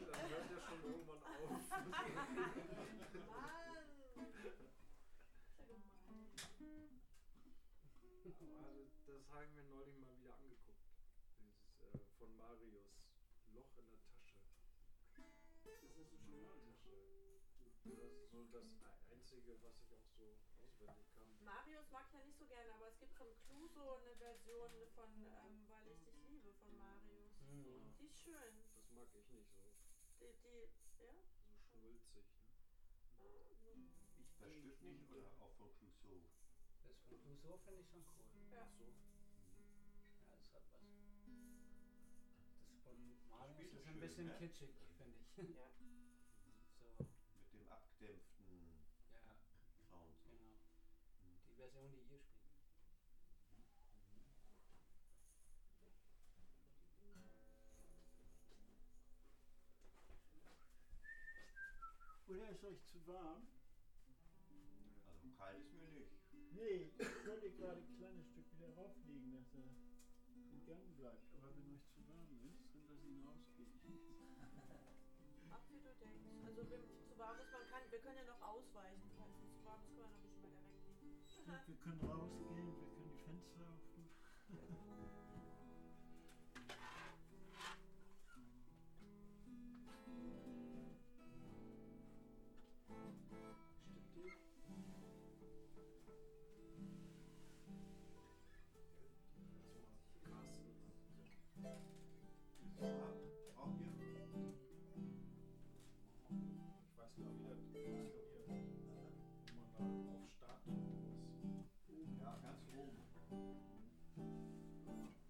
dann hört er schon irgendwann auf. Mann! Ist ja gemein. Aber das haben wir neulich mal wieder angeguckt. Das ist von Marius. Loch in der Tasche. Das hast du schon mal Tasche. Das ist so das Einzige, was ich auch so auswendig kann. Marius mag ich ja nicht so gerne, aber es gibt von Clouseau eine Version von Weil ich dich liebe von Marius. Mhm. Die ist schön. Das mag ich nicht so. Ja? So schnulzig, ne? Das Stück nicht oder auch von Clouseau? Das von Clouseau finde ich schon cool. Ja. So. Ja, das hat was. Das von Marius spielt ist schön, ein bisschen ne? kitschig, finde ich. Ja. So, Mit dem abgedämpften ja, Sound. So. genau. Die Version, die ihr spielt. Oder ist euch zu warm? Also kalt ist mir nicht. Nee, ich wollte gerade ein kleines Stück wieder rauflegen, dass er im Gang bleibt. Aber wenn euch zu warm ist, dann lass ihn rausgehen. Ab wie du denkst. Also wenn es zu warm ist, wir können ja noch ausweichen. Falls es zu warm ist, können wir noch ein bisschen weiter weggehen. Stimmt, wir können rausgehen, wir können die Fenster öffnen. Stimmt die? Carsten. Braucht ihr? Ich weiß nicht, wie das funktioniert. Wo man da auf Start drücken muss. Ja, ganz oben.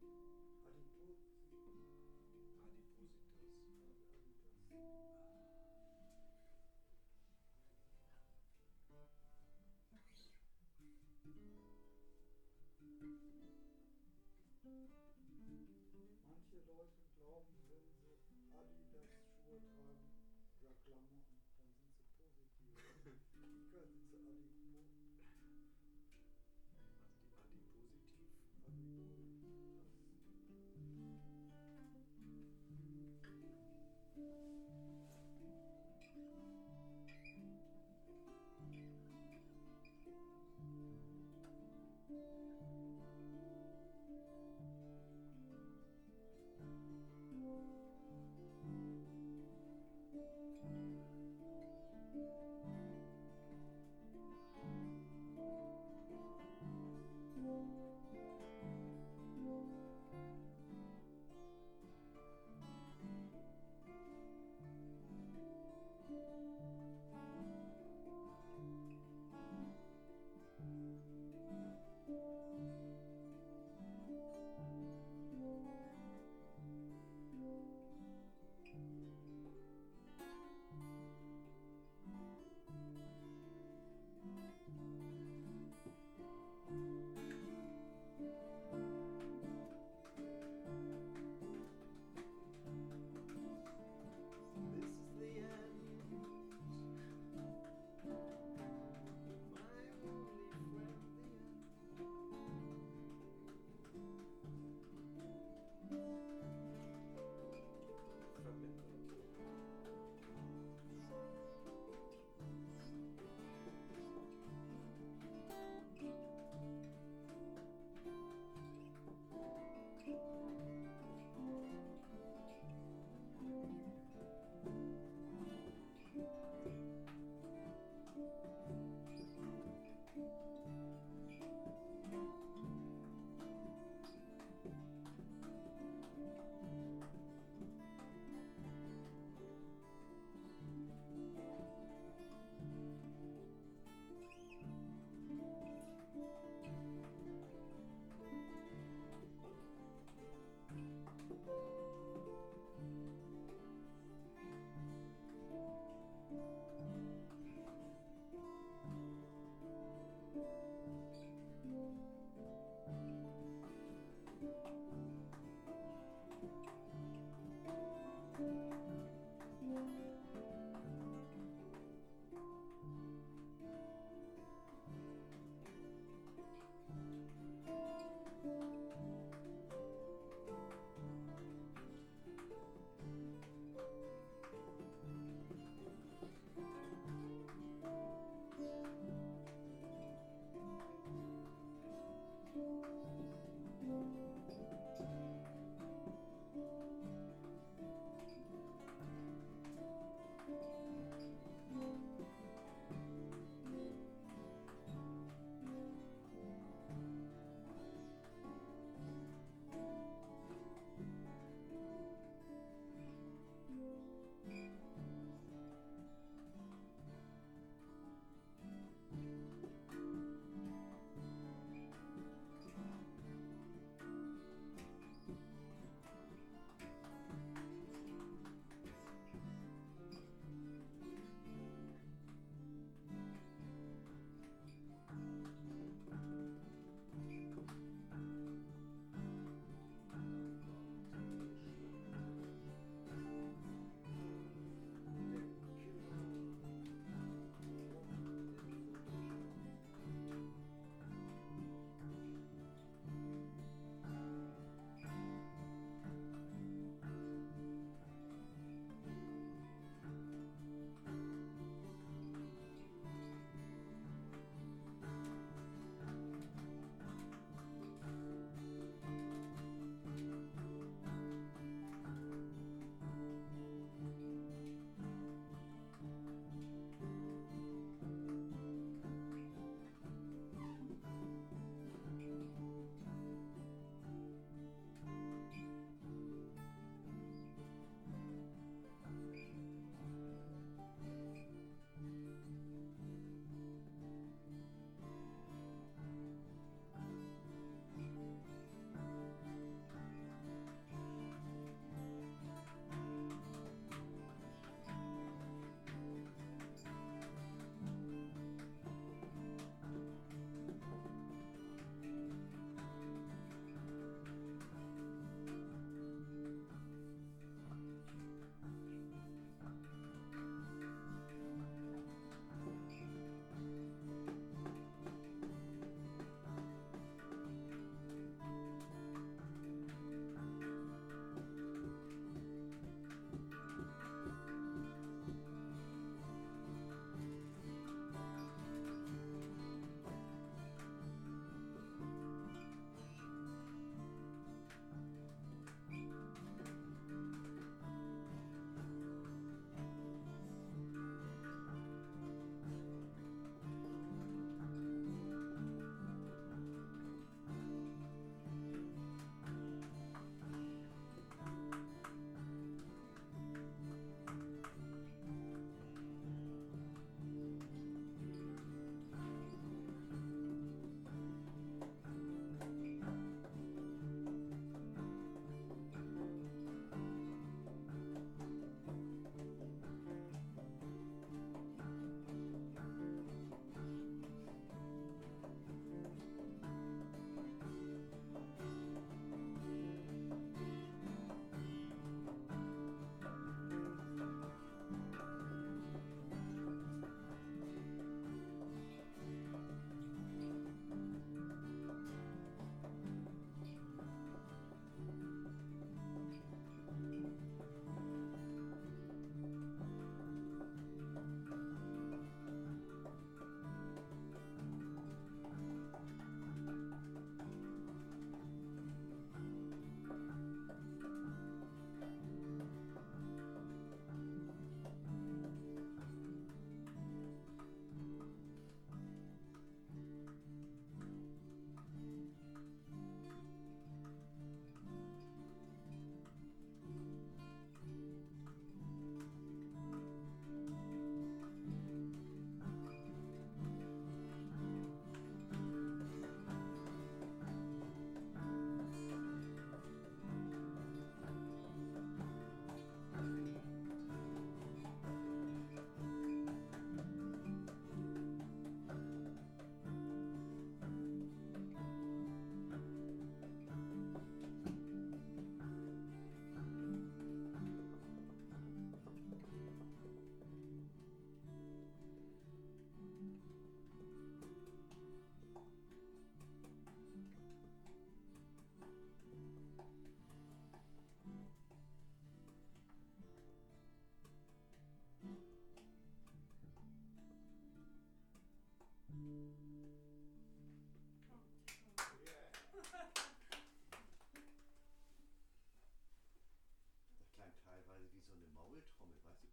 Manche Leute glauben, wenn sie Adidas-Schuhe tragen oder Klamotten, dann sind sie positiv. Kika sind sie Adipo. Adi positiv. Adipositas.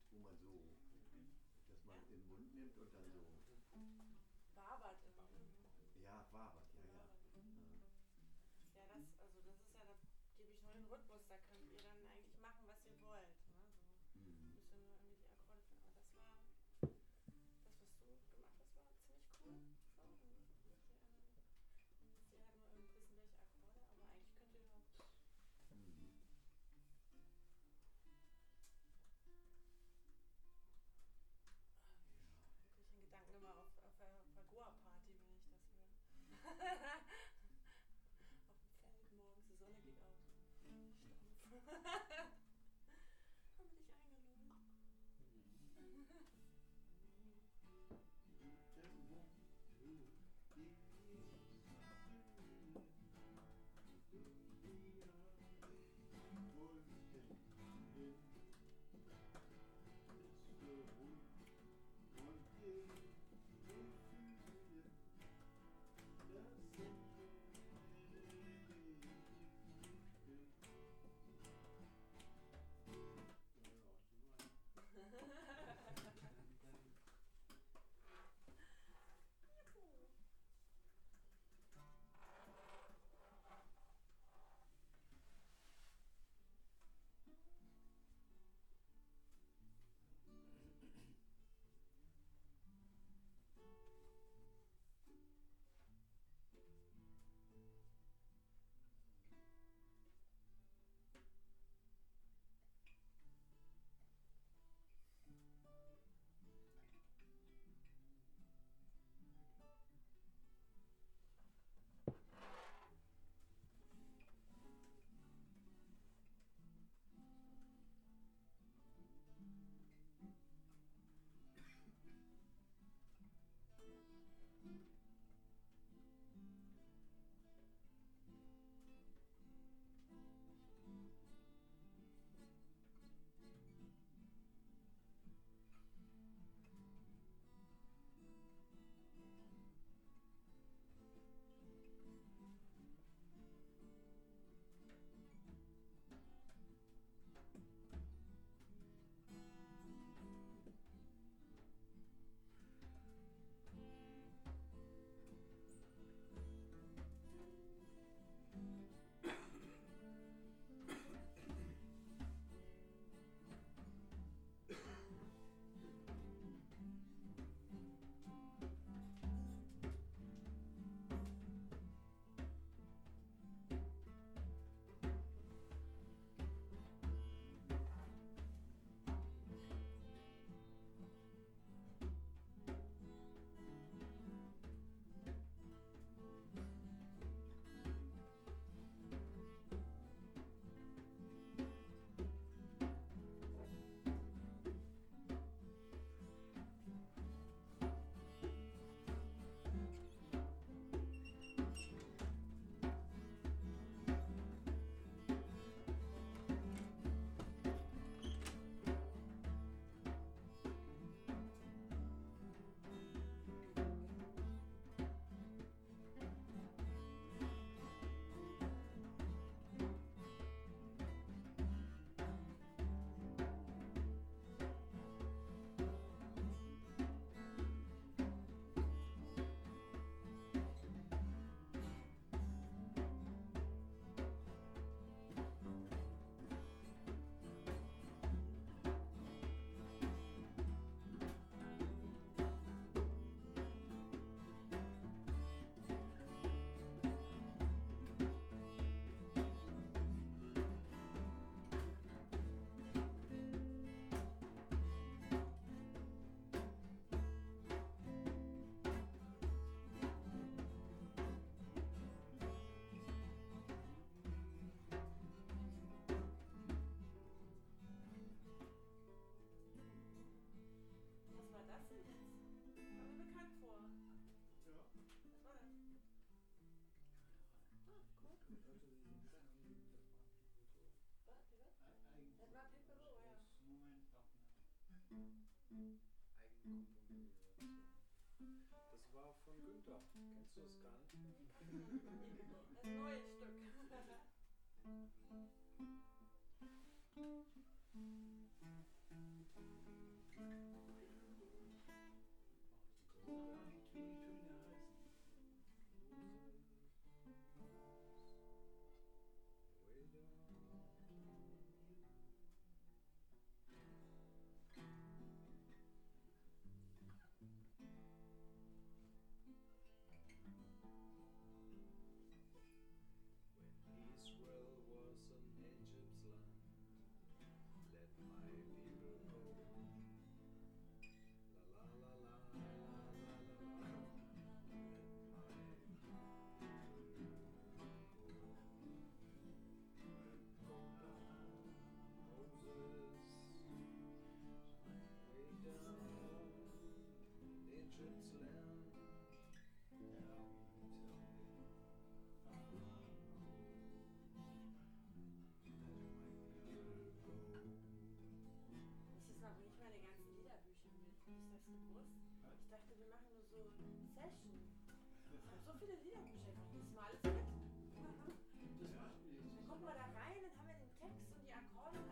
wo man so, dass man in den Mund nimmt und dann so, Wabert irgendwie. ja, wabert, ja, ja. Ja, also das ist ja, da gebe ich nur den Rhythmus, da könnt ihr dann eigentlich machen, was ihr wollt. Ne? So, müsst ihr nur irgendwie die Akkorde finden. Aber das, was du gemacht hast, war ziemlich cool. So, und die anderen müsst ihr halt nur irgendwie wissen, welche Akkorde, aber eigentlich könnt ihr auch. Kriege ich den Gedanken immer auf der Goa-Party, wenn ich das höre. Auf dem Feld morgens, die Sonne geht auf. Stampf. Haben wir dich eingeladen? Kennst du das gar nicht? Das neue Stück. gewusst. Ich dachte, wir machen nur so Session. Ich habe so viele Liederbücher gemacht. Das war alles mit. Das macht nichts. Dann gucken wir da rein, dann haben wir den Text und die Akkorde